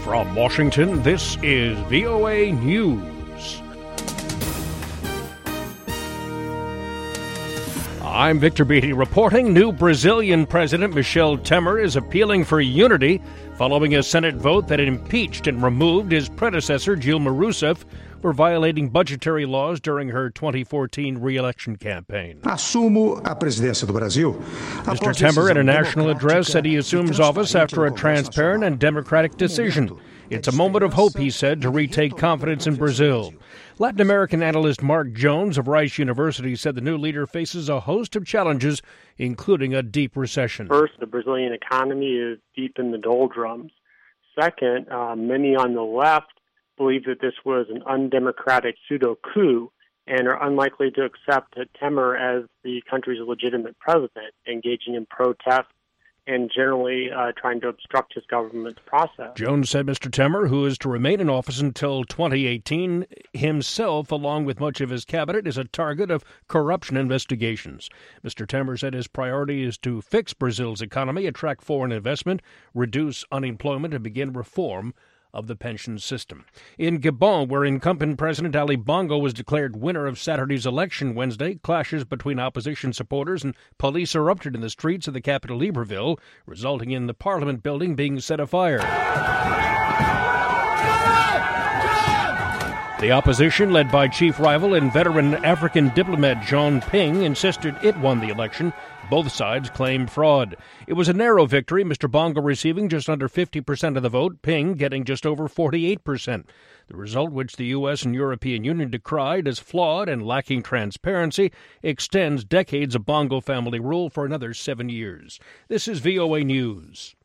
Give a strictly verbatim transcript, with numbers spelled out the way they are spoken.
From Washington, this is V O A News. I'm Victor Beatty reporting. New Brazilian President Michel Temer is appealing for unity following a Senate vote that impeached and removed his predecessor, Dilma Rousseff, for violating budgetary laws during her twenty fourteen re-election campaign. Assumo a presidência do Brasil. Mister Temer, in a national address, said he assumes office after a transparent and democratic decision. It's a moment of hope, he said, to retake confidence in Brazil. Latin American analyst Mark Jones of Rice University said the new leader faces a host of challenges, including a deep recession. First, the Brazilian economy is deep in the doldrums. Second, uh, many on the left believe that this was an undemocratic pseudo-coup and are unlikely to accept Temer as the country's legitimate president, engaging in protests and generally uh, trying to obstruct his government's process. Jones said Mister Temer, who is to remain in office until twenty eighteen, himself, along with much of his cabinet, is a target of corruption investigations. Mister Temer said his priority is to fix Brazil's economy, attract foreign investment, reduce unemployment, and begin reform of the pension system. In Gabon, where incumbent President Ali Bongo was declared winner of Saturday's election Wednesday, clashes between opposition supporters and police erupted in the streets of the capital Libreville, resulting in the parliament building being set afire. The opposition, led by chief rival and veteran African diplomat Jean Ping, insisted it won the election. Both sides claimed fraud. It was a narrow victory, Mister Bongo receiving just under fifty percent of the vote, Ping getting just over forty-eight percent. The result, which the U S and European Union decried as flawed and lacking transparency, extends decades of Bongo family rule for another seven years. This is V O A News.